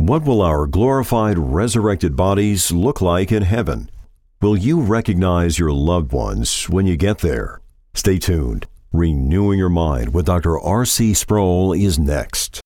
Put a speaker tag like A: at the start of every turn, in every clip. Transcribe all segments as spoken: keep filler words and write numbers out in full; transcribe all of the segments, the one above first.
A: What will our glorified, resurrected bodies look like in heaven? Will you recognize your loved ones when you get there? Stay tuned. Renewing Your Mind with Doctor R C Sproul is next.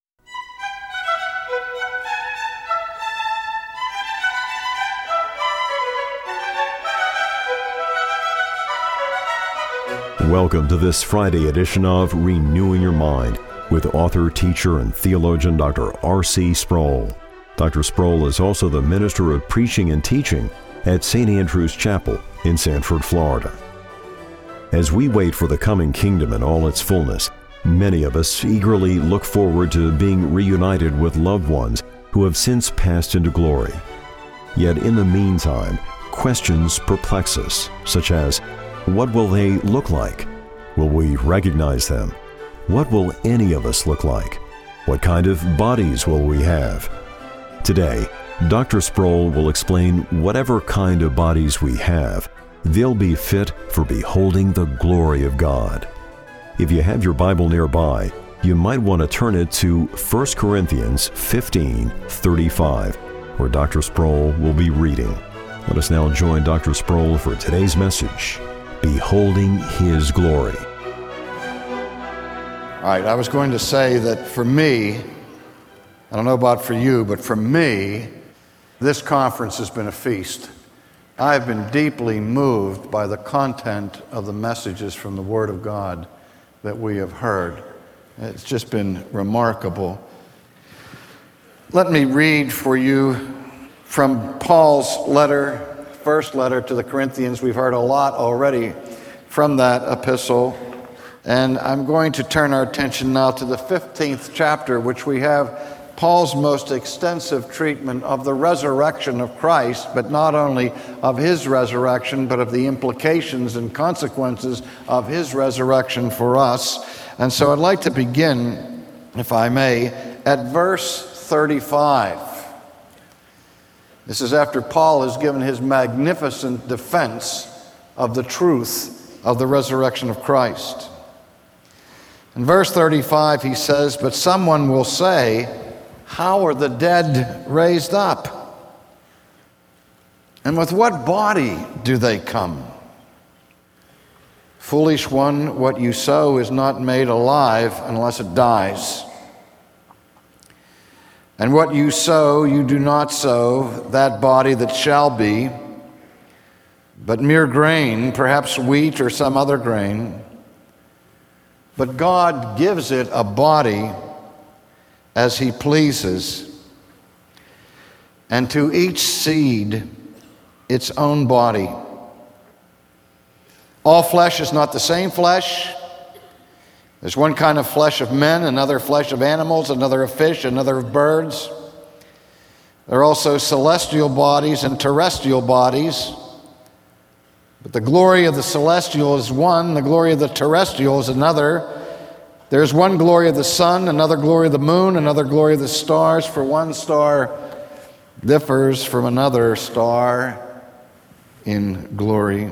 A: Welcome to this Friday edition of Renewing Your Mind with author, teacher, and theologian Doctor R C Sproul. Doctor Sproul is also the minister of preaching and teaching at Saint Andrew's Chapel in Sanford, Florida. As we wait for the coming kingdom in all its fullness, many of us eagerly look forward to being reunited with loved ones who have since passed into glory. Yet in the meantime, questions perplex us, such as, what will they look like? Will we recognize them? What will any of us look like? What kind of bodies will we have? Today, Doctor Sproul will explain whatever kind of bodies we have, they'll be fit for beholding the glory of God. If you have your Bible nearby, you might want to turn it to First Corinthians fifteen thirty-five, where Doctor Sproul will be reading. Let us now join Doctor Sproul for today's message, Beholding His Glory.
B: All right, I was going to say that for me, I don't know about for you, but for me, this conference has been a feast. I've been deeply moved by the content of the messages from the Word of God that we have heard. It's just been remarkable. Let me read for you from Paul's letter, first letter to the Corinthians. We've heard a lot already from that epistle. And I'm going to turn our attention now to the fifteenth chapter, which we have Paul's most extensive treatment of the resurrection of Christ, but not only of his resurrection, but of the implications and consequences of his resurrection for us. And so I'd like to begin, if I may, at verse thirty-five. This is after Paul has given his magnificent defense of the truth of the resurrection of Christ. In verse thirty-five, he says, "But someone will say, how are the dead raised up? And with what body do they come? Foolish one, what you sow is not made alive unless it dies. And what you sow, you do not sow that body that shall be, but mere grain, perhaps wheat or some other grain. But God gives it a body as he pleases, and to each seed its own body. All flesh is not the same flesh. There's one kind of flesh of men, another flesh of animals, another of fish, another of birds. There are also celestial bodies and terrestrial bodies. But the glory of the celestial is one, the glory of the terrestrial is another. There's one glory of the sun, another glory of the moon, another glory of the stars, for one star differs from another star in glory.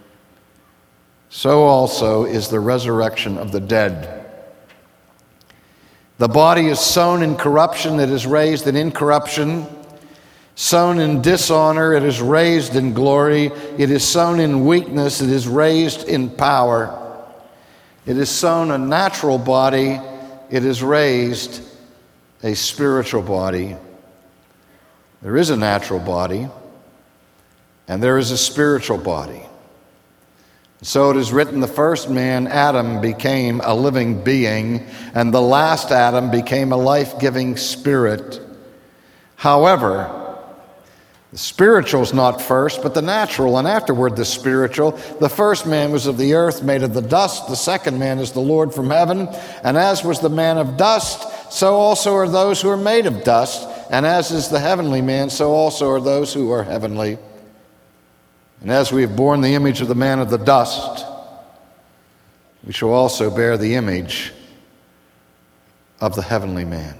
B: So also is the resurrection of the dead. The body is sown in corruption, it is raised in incorruption. Sown in dishonor, it is raised in glory. It is sown in weakness, it is raised in power. It is sown a natural body, it is raised a spiritual body. There is a natural body, and there is a spiritual body. So it is written, the first man, Adam, became a living being, and the last Adam became a life-giving spirit. However, the spiritual is not first, but the natural, and afterward the spiritual. The first man was of the earth, made of the dust. The second man is the Lord from heaven. And as was the man of dust, so also are those who are made of dust. And as is the heavenly man, so also are those who are heavenly. And as we have borne the image of the man of the dust, we shall also bear the image of the heavenly man."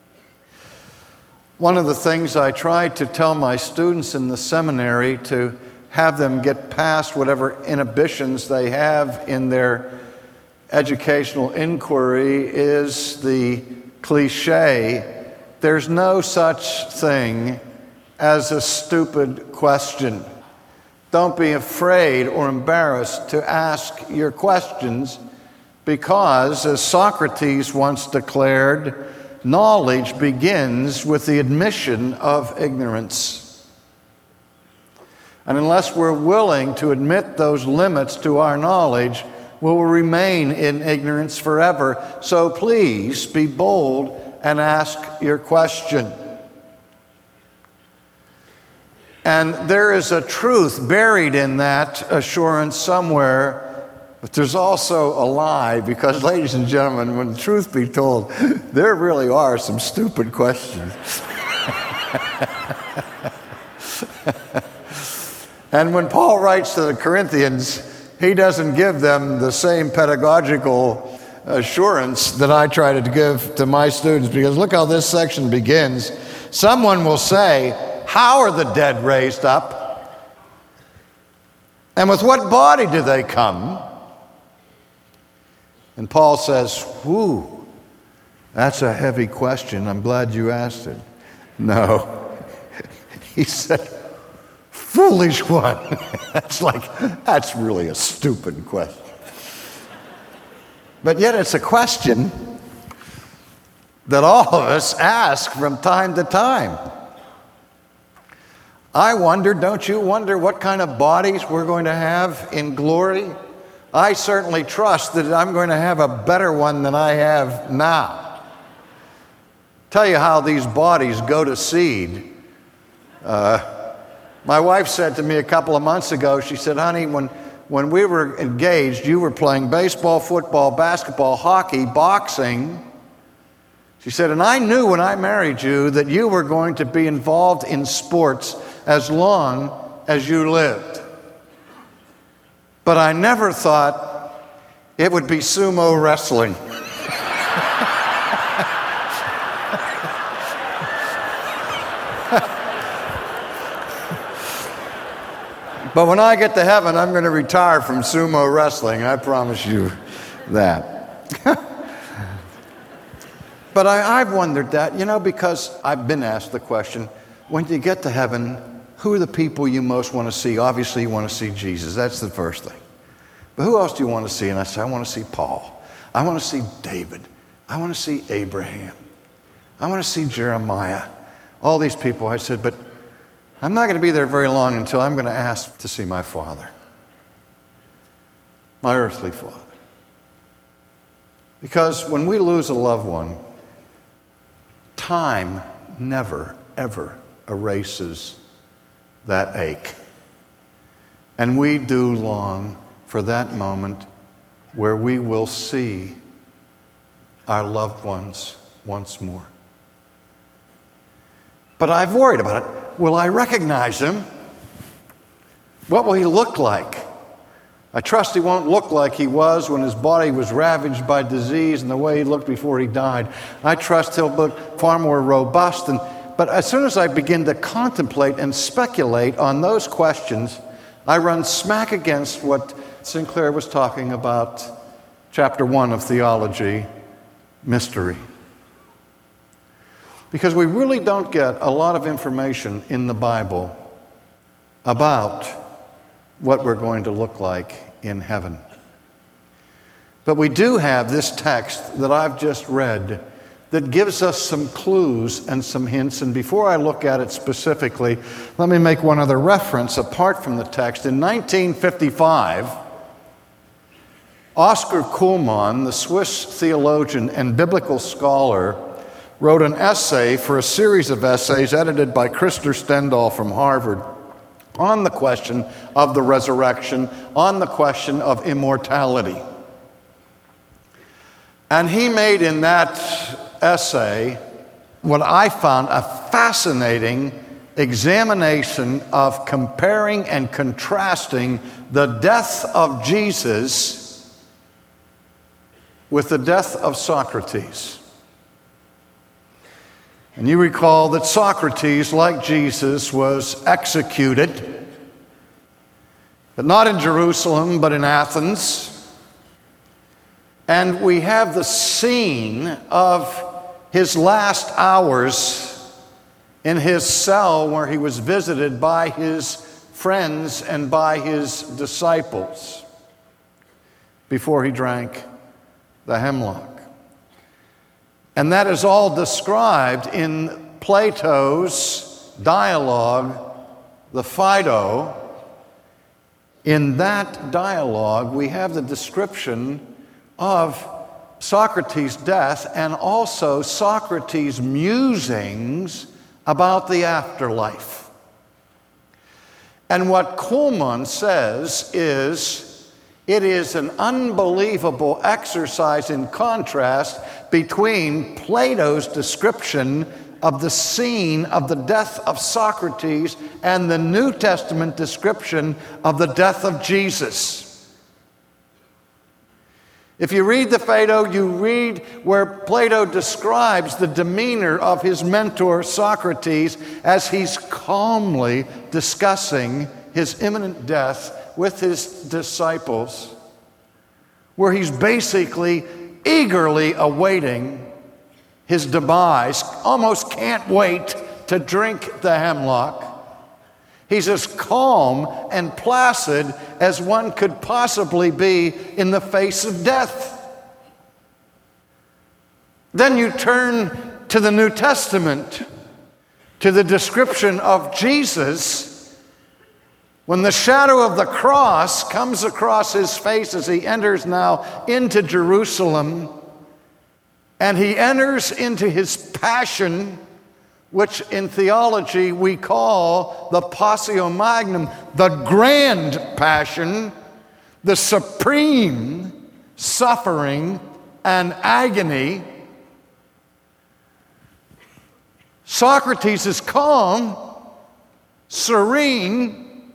B: One of the things I try to tell my students in the seminary to have them get past whatever inhibitions they have in their educational inquiry is the cliche there's no such thing as a stupid question. Don't be afraid or embarrassed to ask your questions because, as Socrates once declared, knowledge begins with the admission of ignorance. And unless we're willing to admit those limits to our knowledge, we will remain in ignorance forever. So please be bold and ask your question. And there is a truth buried in that assurance somewhere, but there's also a lie, because, ladies and gentlemen, when the truth be told, there really are some stupid questions. And when Paul writes to the Corinthians, he doesn't give them the same pedagogical assurance that I try to give to my students, because look how this section begins. Someone will say, how are the dead raised up? And with what body do they come? And Paul says, whew, that's a heavy question. I'm glad you asked it. No. He said, foolish one. That's like, that's really a stupid question. But yet it's a question that all of us ask from time to time. I wonder, don't you wonder what kind of bodies we're going to have in glory? I certainly trust that I'm going to have a better one than I have now. Tell you how these bodies go to seed. Uh, my wife said to me a couple of months ago, she said, honey, when, when we were engaged, you were playing baseball, football, basketball, hockey, boxing. She said, and I knew when I married you that you were going to be involved in sports as long as you lived. But I never thought it would be sumo wrestling. But when I get to heaven, I'm going to retire from sumo wrestling. I promise you that. But I, I've wondered that, you know, because I've been asked the question, when you get to heaven, who are the people you most want to see? Obviously, you want to see Jesus. That's the first thing. But who else do you want to see? And I say, I want to see Paul. I want to see David. I want to see Abraham. I want to see Jeremiah. All these people. I said, but I'm not going to be there very long until I'm going to ask to see my Father, my earthly Father. Because when we lose a loved one, time never, ever erases that ache. And we do long for that moment where we will see our loved ones once more. But I've worried about it. Will I recognize him? What will he look like? I trust he won't look like he was when his body was ravaged by disease and the way he looked before he died. I trust he'll look far more robust. And, but as soon as I begin to contemplate and speculate on those questions, I run smack against what Sinclair was talking about, chapter one of theology, mystery. Because we really don't get a lot of information in the Bible about what we're going to look like in heaven. But we do have this text that I've just read that gives us some clues and some hints. And before I look at it specifically, let me make one other reference apart from the text. In nineteen fifty-five, Oscar Kuhlmann, the Swiss theologian and biblical scholar, wrote an essay for a series of essays edited by Krister Stendahl from Harvard on the question of the resurrection, on the question of immortality. And he made in that essay what I found a fascinating examination of comparing and contrasting the death of Jesus with the death of Socrates. And you recall that Socrates, like Jesus, was executed, but not in Jerusalem, but in Athens. And we have the scene of his last hours in his cell where he was visited by his friends and by his disciples before he drank the hemlock. And that is all described in Plato's dialogue, the Phaedo. In that dialogue, we have the description of Socrates' death and also Socrates' musings about the afterlife. And what Kuhlman says is, it is an unbelievable exercise in contrast between Plato's description of the scene of the death of Socrates and the New Testament description of the death of Jesus. If you read the Phaedo, you read where Plato describes the demeanor of his mentor Socrates as he's calmly discussing his imminent death with his disciples, where he's basically eagerly awaiting his demise, almost can't wait to drink the hemlock. He's as calm and placid as one could possibly be in the face of death. Then you turn to the New Testament, to the description of Jesus, when the shadow of the cross comes across his face as he enters now into Jerusalem, and he enters into his passion, which in theology we call the Passio Magnum, the grand passion, the supreme suffering and agony. Socrates is calm, serene.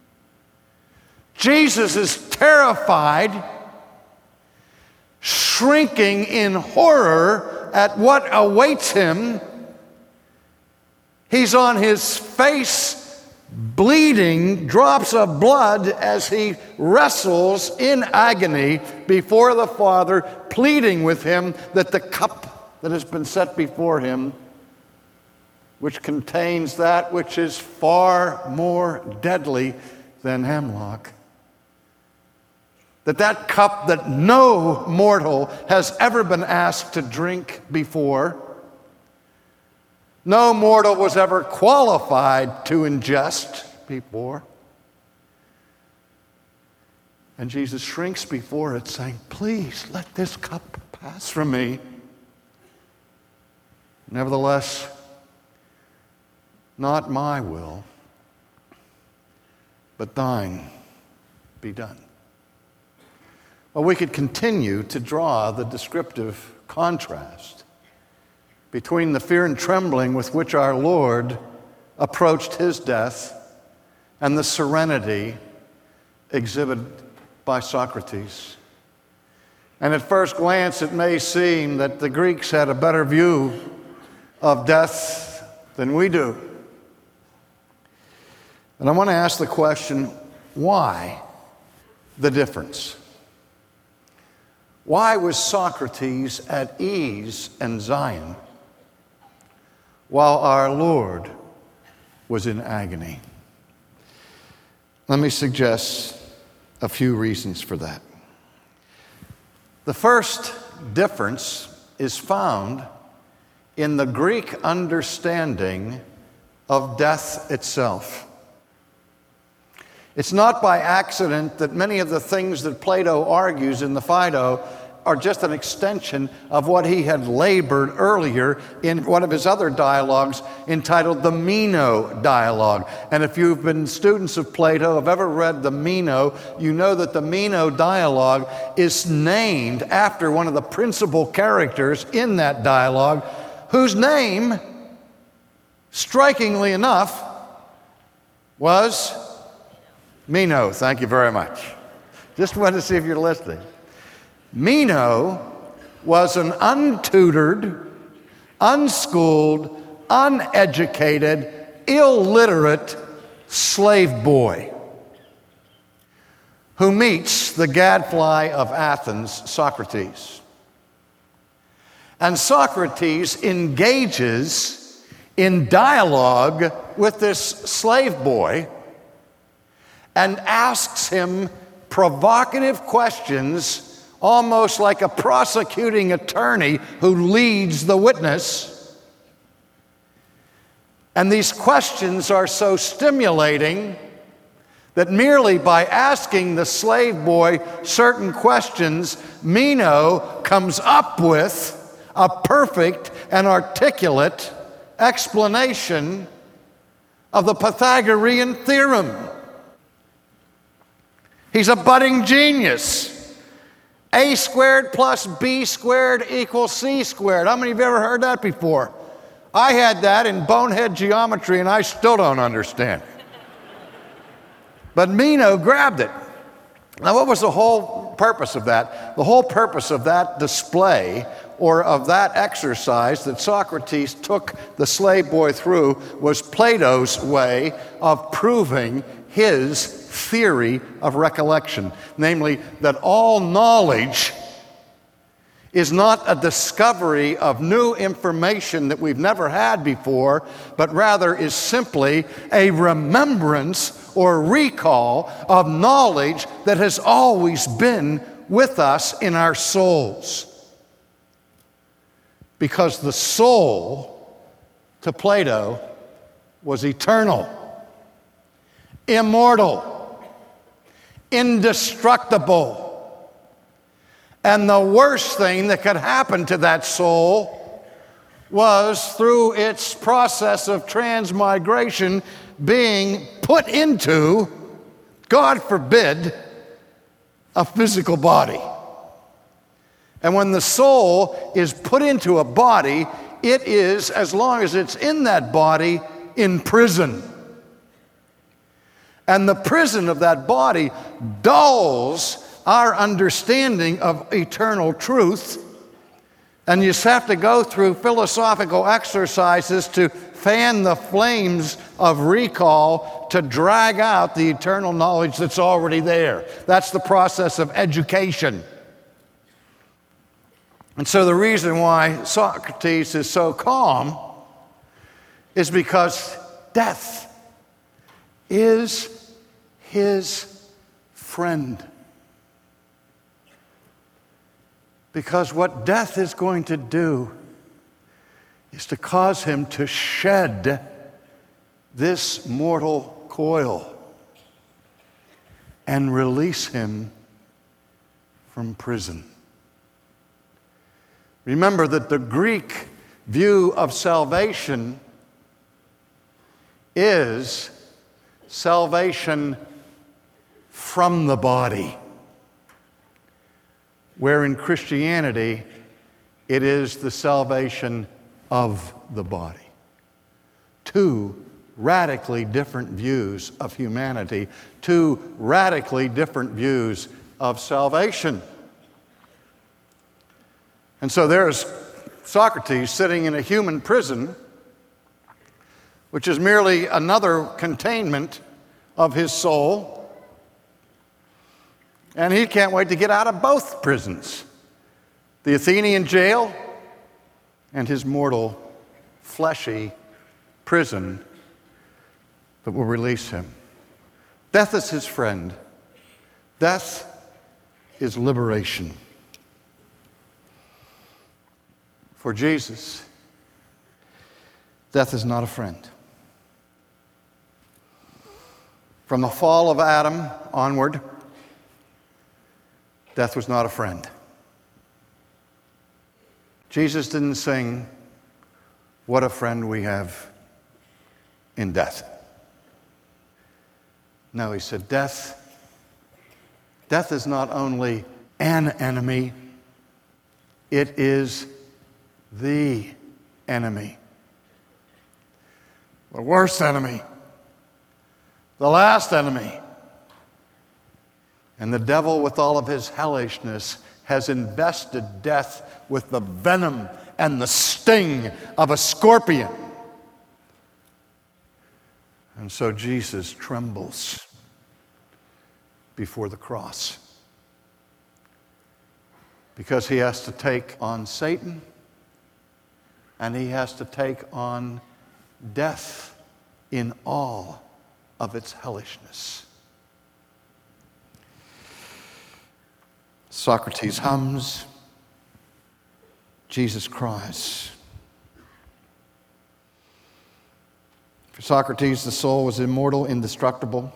B: Jesus is terrified, shrinking in horror at what awaits him. He's on his face, bleeding drops of blood as he wrestles in agony before the Father, pleading with him that the cup that has been set before him, which contains that which is far more deadly than hemlock, that that cup that no mortal has ever been asked to drink before, no mortal was ever qualified to ingest before. And Jesus shrinks before it, saying, "Please let this cup pass from me. Nevertheless, not my will, but thine be done." Well, we could continue to draw the descriptive contrast between the fear and trembling with which our Lord approached his death and the serenity exhibited by Socrates. And at first glance, it may seem that the Greeks had a better view of death than we do. And I want to ask the question, why the difference? Why was Socrates at ease in Zion while our Lord was in agony? Let me suggest a few reasons for that. The first difference is found in the Greek understanding of death itself. It's not by accident that many of the things that Plato argues in the Phaedo are just an extension of what he had labored earlier in one of his other dialogues entitled the Meno dialogue. And if you've been students of Plato, have ever read the Meno, you know that the Meno dialogue is named after one of the principal characters in that dialogue, whose name, strikingly enough, was Meno. Thank you very much. Just wanted to see if you're listening. Meno was an untutored, unschooled, uneducated, illiterate slave boy who meets the gadfly of Athens, Socrates. And Socrates engages in dialogue with this slave boy and asks him provocative questions, almost like a prosecuting attorney who leads the witness. And these questions are so stimulating that merely by asking the slave boy certain questions, Meno comes up with a perfect and articulate explanation of the Pythagorean theorem. He's a budding genius. A squared plus B squared equals C squared. How many of you have ever heard that before? I had that in bonehead geometry and I still don't understand. But Meno grabbed it. Now, what was the whole purpose of that? The whole purpose of that display or of that exercise that Socrates took the slave boy through was Plato's way of proving his theory of recollection, namely that all knowledge is not a discovery of new information that we've never had before, but rather is simply a remembrance or recall of knowledge that has always been with us in our souls. Because the soul, to Plato, was eternal, immortal, indestructible. And the worst thing that could happen to that soul was through its process of transmigration being put into, God forbid, a physical body. And when the soul is put into a body, it is, as long as it's in that body, in prison. And the prison of that body dulls our understanding of eternal truth. And you just have to go through philosophical exercises to fan the flames of recall to drag out the eternal knowledge that's already there. That's the process of education. And so the reason why Socrates is so calm is because death is his friend. Because what death is going to do is to cause him to shed this mortal coil and release him from prison. Remember that the Greek view of salvation is salvation from the body, where in Christianity it is the salvation of the body. Two radically different views of humanity, two radically different views of salvation. And so there's Socrates sitting in a human prison, which is merely another containment of his soul. And he can't wait to get out of both prisons, the Athenian jail and his mortal, fleshy prison that will release him. Death is his friend. Death is liberation. For Jesus, death is not a friend. From the fall of Adam onward, death was not a friend. Jesus didn't sing, "What a friend we have in death." No, he said, death, death is not only an enemy, it is the enemy. The worst enemy. The last enemy. And the devil, with all of his hellishness, has invested death with the venom and the sting of a scorpion. And so Jesus trembles before the cross, because he has to take on Satan and he has to take on death in all of its hellishness. Socrates hums, Jesus cries. For Socrates, the soul was immortal, indestructible.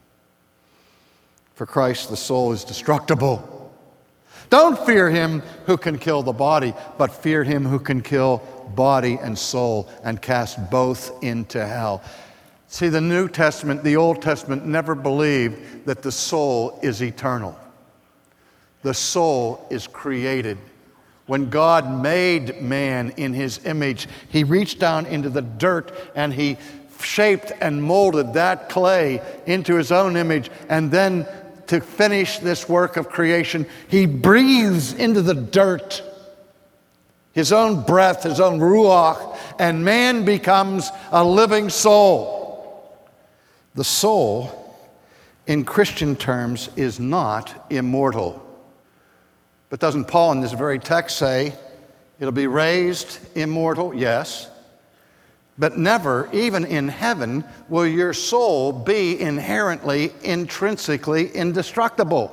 B: For Christ, the soul is destructible. Don't fear him who can kill the body, but fear him who can kill body and soul and cast both into hell. See, the New Testament, the Old Testament never believed that the soul is eternal. The soul is created. When God made man in his image, he reached down into the dirt and he shaped and molded that clay into his own image. And then to finish this work of creation, he breathes into the dirt his own breath, his own ruach, and man becomes a living soul. The soul, in Christian terms, is not immortal. But doesn't Paul in this very text say it'll be raised immortal? Yes. But never, even in heaven, will your soul be inherently, intrinsically indestructible.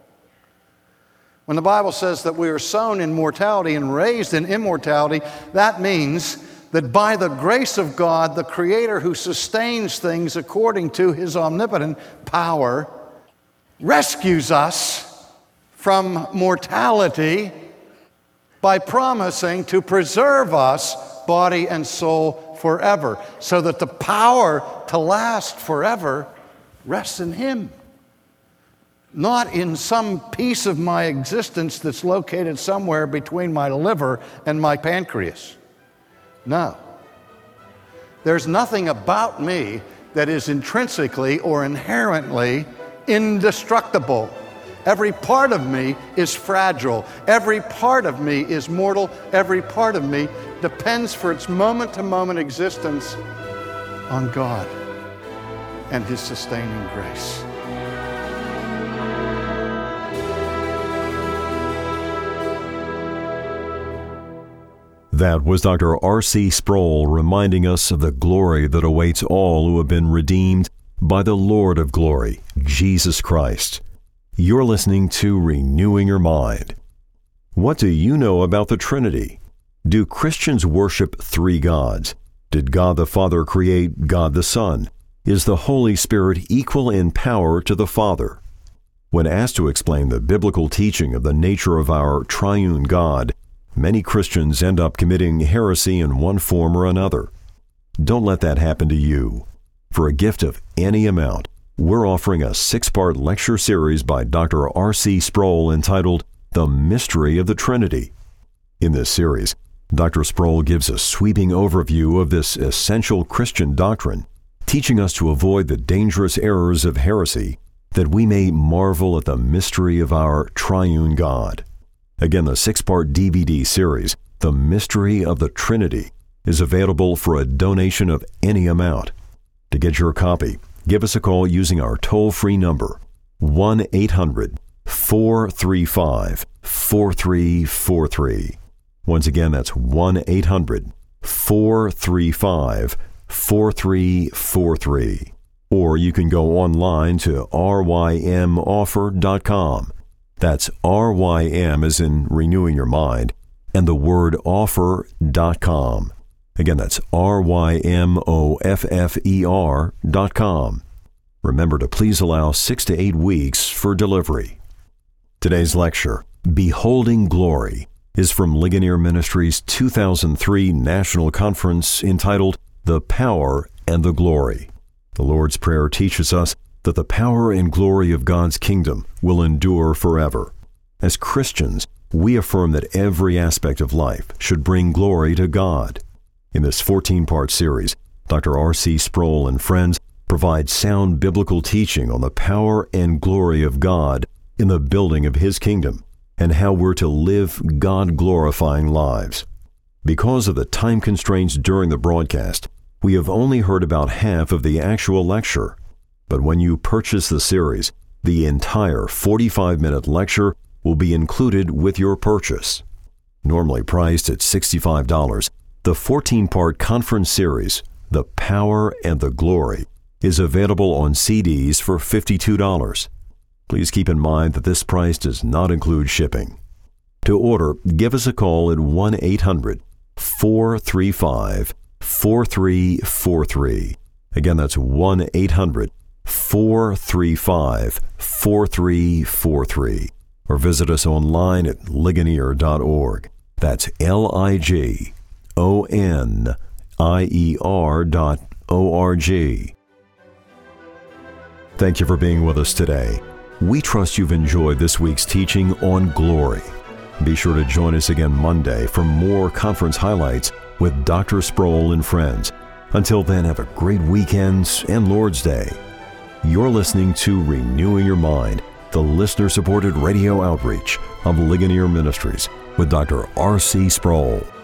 B: When the Bible says that we are sown in mortality and raised in immortality, that means that by the grace of God, the Creator who sustains things according to his omnipotent power, rescues us from mortality by promising to preserve us, body and soul, forever, so that the power to last forever rests in him, not in some piece of my existence that's located somewhere between my liver and my pancreas. No. There's nothing about me that is intrinsically or inherently indestructible. Every part of me is fragile. Every part of me is mortal. Every part of me depends for its moment-to-moment existence on God and his sustaining grace.
A: That was Doctor R C Sproul reminding us of the glory that awaits all who have been redeemed by the Lord of glory, Jesus Christ. You're listening to Renewing Your Mind. What do you know about the Trinity? Do Christians worship three gods? Did God the Father create God the Son? Is the Holy Spirit equal in power to the Father? When asked to explain the biblical teaching of the nature of our triune God, many Christians end up committing heresy in one form or another. Don't let that happen to you. For a gift of any amount, we're offering a six-part lecture series by Doctor R C Sproul entitled The Mystery of the Trinity. In this series, Doctor Sproul gives a sweeping overview of this essential Christian doctrine, teaching us to avoid the dangerous errors of heresy, that we may marvel at the mystery of our triune God. Again, the six-part D V D series, The Mystery of the Trinity, is available for a donation of any amount. To get your copy, give us a call using our toll-free number, one eight hundred, four three five, four three four three. Once again, that's one eight hundred, four three five, four three four three. Or you can go online to r y m offer dot com. That's R Y M as in renewing your mind, and the word offer dot com. Again, that's R Y M O F F E R dot com. Remember to please allow six to eight weeks for delivery. Today's lecture, Beholding Glory, is from Ligonier Ministries' two thousand three National Conference entitled The Power and the Glory. The Lord's Prayer teaches us that the power and glory of God's kingdom will endure forever. As Christians, we affirm that every aspect of life should bring glory to God. In this fourteen-part series, Doctor R C Sproul and friends provide sound biblical teaching on the power and glory of God in the building of His kingdom and how we're to live God-glorifying lives. Because of the time constraints during the broadcast, we have only heard about half of the actual lecture. But when you purchase the series, the entire forty-five minute lecture will be included with your purchase. Normally priced at sixty-five dollars, The fourteen-part conference series, The Power and the Glory, is available on C Ds for fifty-two dollars. Please keep in mind that this price does not include shipping. To order, give us a call at one eight hundred, four three five, four three four three. Again, that's one eight hundred, four three five, four three four three. Or visit us online at ligonier dot org. That's L I G O N I E R dot O R G. Thank you for being with us today. We trust you've enjoyed this week's teaching on glory. Be sure to join us again Monday for more conference highlights with Doctor Sproul and friends. Until then, have a great weekend and Lord's Day. You're listening to Renewing Your Mind, the listener-supported radio outreach of Ligonier Ministries with Doctor R C Sproul.